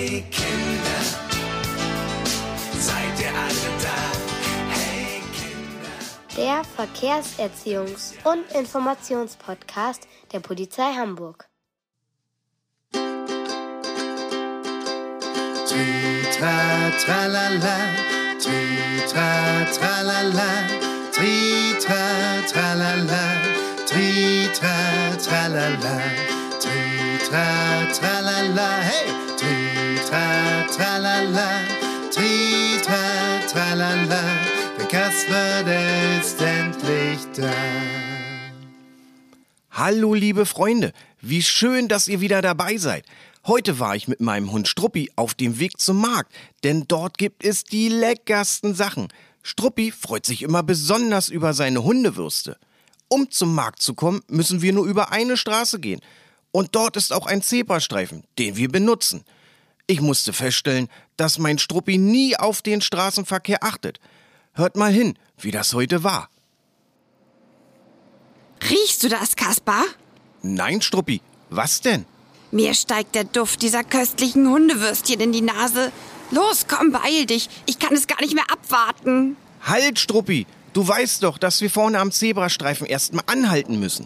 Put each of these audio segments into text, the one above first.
Hey Kinder, seid ihr alle da? Hey Kinder. Der Verkehrserziehungs- und Informationspodcast der Polizei Hamburg. Tri-tra, tralala, tri-tra, tralala, tri-tra, tralala, tri-tra, tralala, tri-tra, tralala, hey! Tri-tra, tralala, tri-tra, tralala, der Kasper, der ist endlich da. Hallo liebe Freunde, wie schön, dass ihr wieder dabei seid. Heute war ich mit meinem Hund Struppi auf dem Weg zum Markt, denn dort gibt es die leckersten Sachen. Struppi freut sich immer besonders über seine Hundewürste. Um zum Markt zu kommen, müssen wir nur über eine Straße gehen. Und dort ist auch ein Zebrastreifen, den wir benutzen. Ich musste feststellen, dass mein Struppi nie auf den Straßenverkehr achtet. Hört mal hin, wie das heute war. Riechst du das, Kaspar? Nein, Struppi, was denn? Mir steigt der Duft dieser köstlichen Hundewürstchen in die Nase. Los, komm, beeil dich. Ich kann es gar nicht mehr abwarten. Halt, Struppi! Du weißt doch, dass wir vorne am Zebrastreifen erstmal anhalten müssen.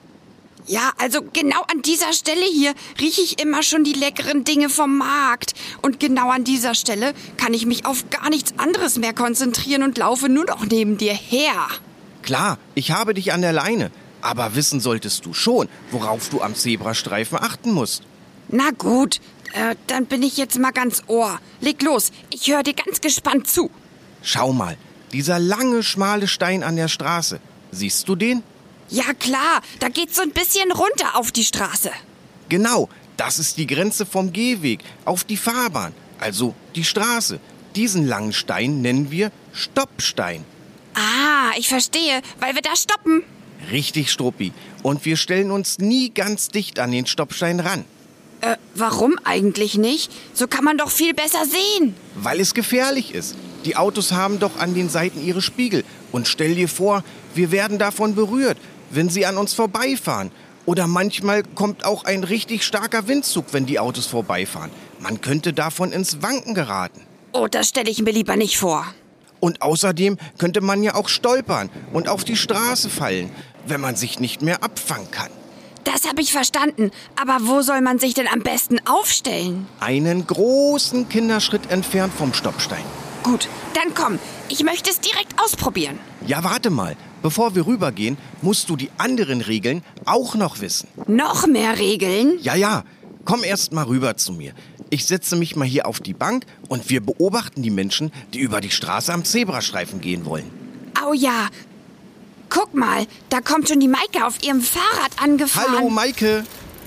Ja, also genau an dieser Stelle hier rieche ich immer schon die leckeren Dinge vom Markt. Und genau an dieser Stelle kann ich mich auf gar nichts anderes mehr konzentrieren und laufe nur noch neben dir her. Klar, ich habe dich an der Leine. Aber wissen solltest du schon, worauf du am Zebrastreifen achten musst. Na gut, dann bin ich jetzt mal ganz Ohr. Leg los, ich höre dir ganz gespannt zu. Schau mal, dieser lange, schmale Stein an der Straße. Siehst du den? Ja klar, da geht's so ein bisschen runter auf die Straße. Genau, das ist die Grenze vom Gehweg auf die Fahrbahn, also die Straße. Diesen langen Stein nennen wir Stoppstein. Ah, ich verstehe, weil wir da stoppen. Richtig, Struppi. Und wir stellen uns nie ganz dicht an den Stoppstein ran. Warum eigentlich nicht? So kann man doch viel besser sehen. Weil es gefährlich ist. Die Autos haben doch an den Seiten ihre Spiegel. Und stell dir vor, wir werden davon berührt, wenn sie an uns vorbeifahren. Oder manchmal kommt auch ein richtig starker Windzug, wenn die Autos vorbeifahren. Man könnte davon ins Wanken geraten. Oh, das stelle ich mir lieber nicht vor. Und außerdem könnte man ja auch stolpern und auf die Straße fallen, wenn man sich nicht mehr abfangen kann. Das habe ich verstanden. Aber wo soll man sich denn am besten aufstellen? Einen großen Kinderschritt entfernt vom Stoppstein. Gut, dann komm. Ich möchte es direkt ausprobieren. Ja, warte mal. Bevor wir rübergehen, musst du die anderen Regeln auch noch wissen. Noch mehr Regeln? Ja. Komm erst mal rüber zu mir. Ich setze mich mal hier auf die Bank und wir beobachten die Menschen, die über die Straße am Zebrastreifen gehen wollen. Oh ja. Guck mal, da kommt schon die Maike auf ihrem Fahrrad angefahren. Hallo, Maike.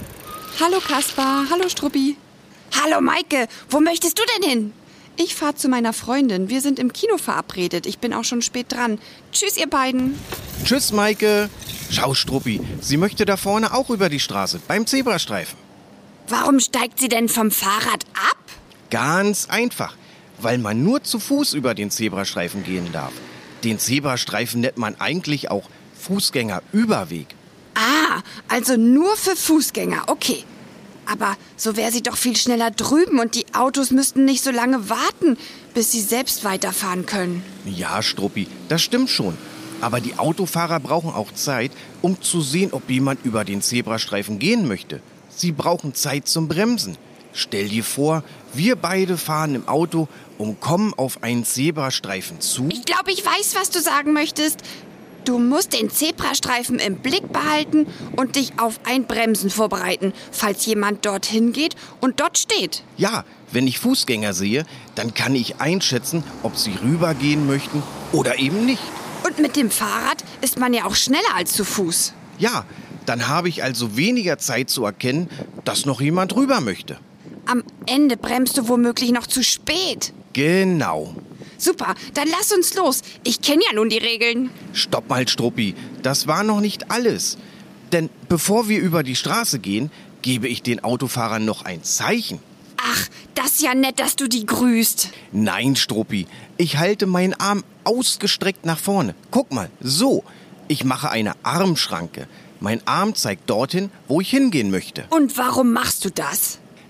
Hallo Kaspar, hallo Struppi. Hallo Maike, wo möchtest du denn hin? Ich fahre zu meiner Freundin. Wir sind im Kino verabredet. Ich bin auch schon spät dran. Tschüss, ihr beiden. Tschüss, Maike. Schau, Struppi, sie möchte da vorne auch über die Straße, beim Zebrastreifen. Warum steigt sie denn vom Fahrrad ab? Ganz einfach, weil man nur zu Fuß über den Zebrastreifen gehen darf. Den Zebrastreifen nennt man eigentlich auch Fußgängerüberweg. Ah, also nur für Fußgänger, okay. Aber so wäre sie doch viel schneller drüben und die Autos müssten nicht so lange warten, bis sie selbst weiterfahren können. Ja, Struppi, das stimmt schon. Aber die Autofahrer brauchen auch Zeit, um zu sehen, ob jemand über den Zebrastreifen gehen möchte. Sie brauchen Zeit zum Bremsen. Stell dir vor, wir beide fahren im Auto und kommen auf einen Zebrastreifen zu. Ich glaube, ich weiß, was du sagen möchtest. Du musst den Zebrastreifen im Blick behalten und dich auf ein Bremsen vorbereiten, falls jemand dorthin geht und dort steht. Ja, wenn ich Fußgänger sehe, dann kann ich einschätzen, ob sie rübergehen möchten oder eben nicht. Und mit dem Fahrrad ist man ja auch schneller als zu Fuß. Ja, dann habe ich also weniger Zeit zu erkennen, dass noch jemand rüber möchte. Am Ende bremst du womöglich noch zu spät. Genau. Super, dann lass uns los. Ich kenne ja nun die Regeln. Stopp mal, Struppi, das war noch nicht alles. Denn bevor wir über die Straße gehen, gebe ich den Autofahrern noch ein Zeichen. Ach, das ist ja nett, dass du die grüßt. Nein, Struppi, ich halte meinen Arm ausgestreckt nach vorne. Guck mal, so. Ich mache eine Armschranke. Mein Arm zeigt dorthin, wo ich hingehen möchte. Und warum machst du das?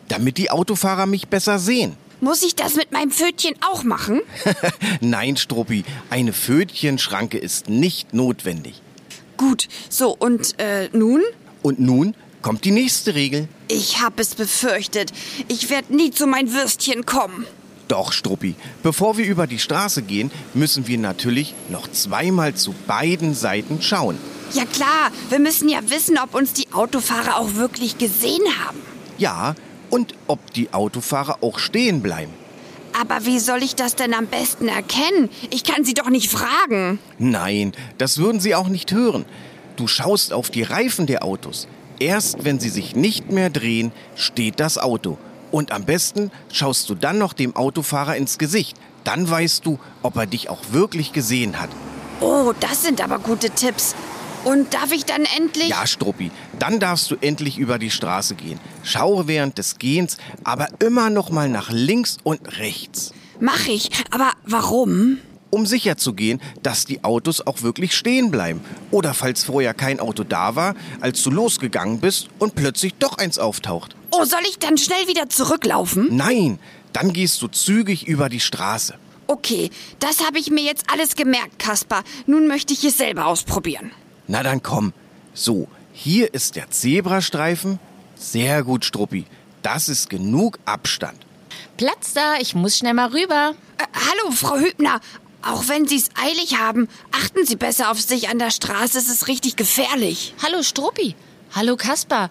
damit die Autofahrer mich besser sehen. Muss ich das mit meinem Pfötchen auch machen? Nein, Struppi, eine Pfötchenschranke ist nicht notwendig. Gut, so und nun? Und nun kommt die nächste Regel. Ich hab es befürchtet. Ich werd nie zu mein Würstchen kommen. Doch, Struppi, bevor wir über die Straße gehen, müssen wir natürlich noch zweimal zu beiden Seiten schauen. Ja klar, wir müssen ja wissen, ob uns die Autofahrer auch wirklich gesehen haben. Ja, und ob die Autofahrer auch stehen bleiben. Aber wie soll ich das denn am besten erkennen? Ich kann sie doch nicht fragen. Nein, das würden sie auch nicht hören. Du schaust auf die Reifen der Autos. Erst wenn sie sich nicht mehr drehen, steht das Auto. Und am besten schaust du dann noch dem Autofahrer ins Gesicht. Dann weißt du, ob er dich auch wirklich gesehen hat. Oh, das sind aber gute Tipps. Und darf ich dann endlich... Ja, Struppi, dann darfst du endlich über die Straße gehen. Schaue während des Gehens, aber immer noch mal nach links und rechts. Mach ich. Aber warum? Um sicher zu gehen, dass die Autos auch wirklich stehen bleiben. Oder falls vorher kein Auto da war, als du losgegangen bist und plötzlich doch eins auftaucht. Oh, soll ich dann schnell wieder zurücklaufen? Nein, dann gehst du zügig über die Straße. Okay, das habe ich mir jetzt alles gemerkt, Kaspar. Nun möchte ich es selber ausprobieren. Na dann komm. So, hier ist der Zebrastreifen. Sehr gut, Struppi. Das ist genug Abstand. Platz da, ich muss schnell mal rüber. Hallo, Frau Hübner. Auch wenn Sie es eilig haben, achten Sie besser auf sich an der Straße. Es ist richtig gefährlich. Hallo Struppi. Hallo Kaspar.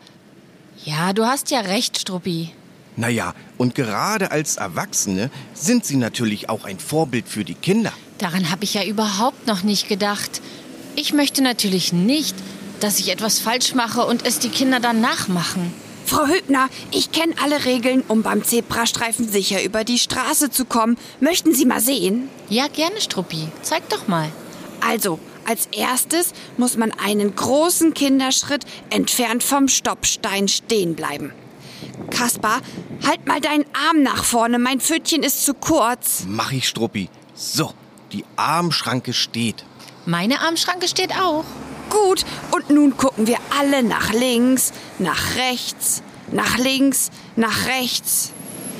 Ja, du hast ja recht, Struppi. Naja, und gerade als Erwachsene sind sie natürlich auch ein Vorbild für die Kinder. Daran habe ich ja überhaupt noch nicht gedacht. Ich möchte natürlich nicht, dass ich etwas falsch mache und es die Kinder dann nachmachen. Frau Hübner, ich kenne alle Regeln, um beim Zebrastreifen sicher über die Straße zu kommen. Möchten Sie mal sehen? Ja, gerne, Struppi. Zeig doch mal. Also, als erstes muss man einen großen Kinderschritt entfernt vom Stoppstein stehen bleiben. Kaspar, halt mal deinen Arm nach vorne. Mein Pfötchen ist zu kurz. Mach ich, Struppi. So, die Armschranke steht. Meine Armschranke steht auch. Gut, und nun gucken wir alle nach links, nach rechts, nach links, nach rechts.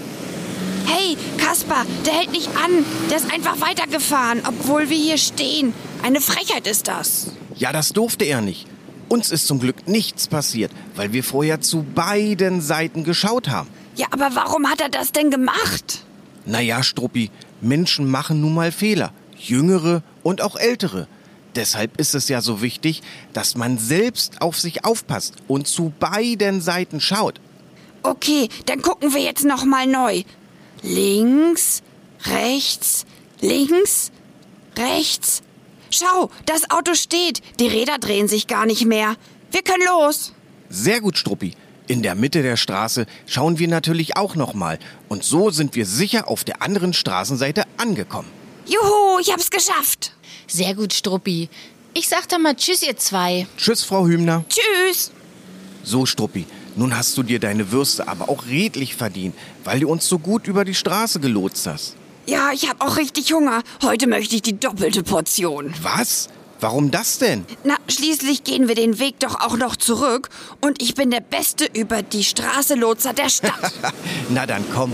Hey, Kaspar, der hält nicht an. Der ist einfach weitergefahren, obwohl wir hier stehen. Eine Frechheit ist das. Ja, das durfte er nicht. Uns ist zum Glück nichts passiert, weil wir vorher zu beiden Seiten geschaut haben. Ja, aber warum hat er das denn gemacht? Naja, Struppi, Menschen machen nun mal Fehler. Jüngere und auch ältere. Deshalb ist es ja so wichtig, dass man selbst auf sich aufpasst und zu beiden Seiten schaut. Okay, dann gucken wir jetzt noch mal neu. Links, rechts, links, rechts. Schau, das Auto steht. Die Räder drehen sich gar nicht mehr. Wir können los. Sehr gut, Struppi. In der Mitte der Straße schauen wir natürlich auch nochmal. Und so sind wir sicher auf der anderen Straßenseite angekommen. Juhu, ich hab's geschafft. Sehr gut, Struppi. Ich sag dann mal Tschüss, ihr zwei. Tschüss, Frau Hübner. Tschüss. So, Struppi, nun hast du dir deine Würste aber auch redlich verdient, weil du uns so gut über die Straße gelotst hast. Ja, ich hab auch richtig Hunger. Heute möchte ich die doppelte Portion. Was? Warum das denn? Na, schließlich gehen wir den Weg doch auch noch zurück. Und ich bin der beste über die Straße Lotser der Stadt. Na dann komm.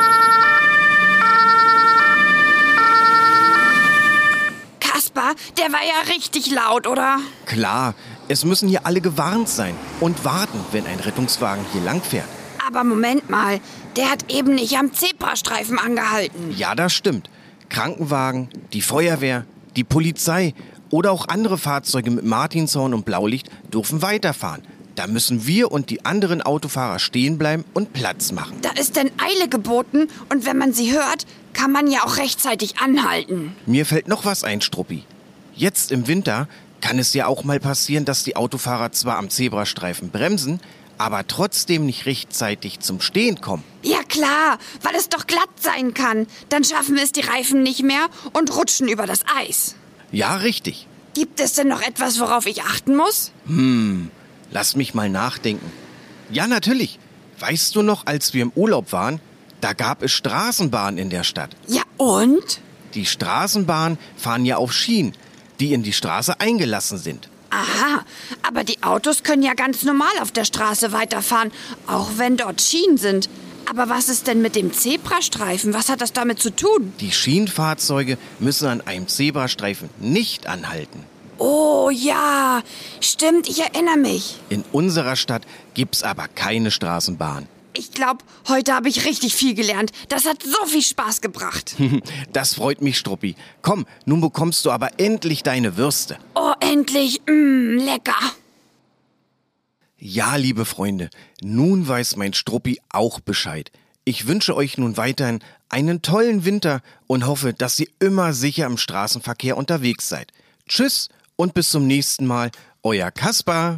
Kaspar, der war ja richtig laut, oder? Klar, es müssen hier alle gewarnt sein und warten, wenn ein Rettungswagen hier langfährt. Aber Moment mal, der hat eben nicht am Zebrastreifen angehalten. Ja, das stimmt. Krankenwagen, die Feuerwehr, die Polizei oder auch andere Fahrzeuge mit Martinshorn und Blaulicht dürfen weiterfahren. Da müssen wir und die anderen Autofahrer stehen bleiben und Platz machen. Da ist denn Eile geboten und wenn man sie hört, kann man ja auch rechtzeitig anhalten. Mir fällt noch was ein, Struppi. Jetzt im Winter kann es ja auch mal passieren, dass die Autofahrer zwar am Zebrastreifen bremsen, aber trotzdem nicht rechtzeitig zum Stehen kommen. Ja klar, weil es doch glatt sein kann. Dann schaffen es die Reifen nicht mehr und rutschen über das Eis. Ja, richtig. Gibt es denn noch etwas, worauf ich achten muss? Lass mich mal nachdenken. Ja, natürlich. Weißt du noch, als wir im Urlaub waren, da gab es Straßenbahnen in der Stadt. Ja und? Die Straßenbahnen fahren ja auf Schienen, die in die Straße eingelassen sind. Aha, aber die Autos können ja ganz normal auf der Straße weiterfahren, auch wenn dort Schienen sind. Aber was ist denn mit dem Zebrastreifen? Was hat das damit zu tun? Die Schienenfahrzeuge müssen an einem Zebrastreifen nicht anhalten. Oh ja, stimmt, ich erinnere mich. In unserer Stadt gibt's aber keine Straßenbahn. Ich glaube, heute habe ich richtig viel gelernt. Das hat so viel Spaß gebracht. Das freut mich, Struppi. Komm, nun bekommst du aber endlich deine Würste. Oh, endlich. Lecker. Ja, liebe Freunde, nun weiß mein Struppi auch Bescheid. Ich wünsche euch nun weiterhin einen tollen Winter und hoffe, dass ihr immer sicher im Straßenverkehr unterwegs seid. Tschüss und bis zum nächsten Mal. Euer Kaspar.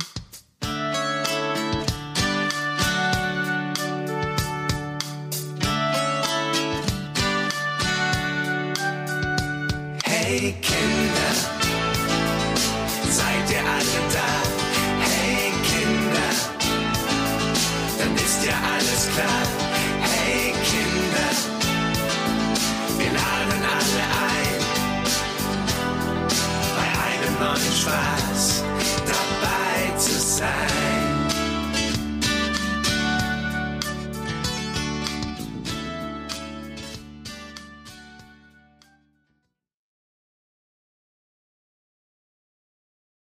Hey Kinder,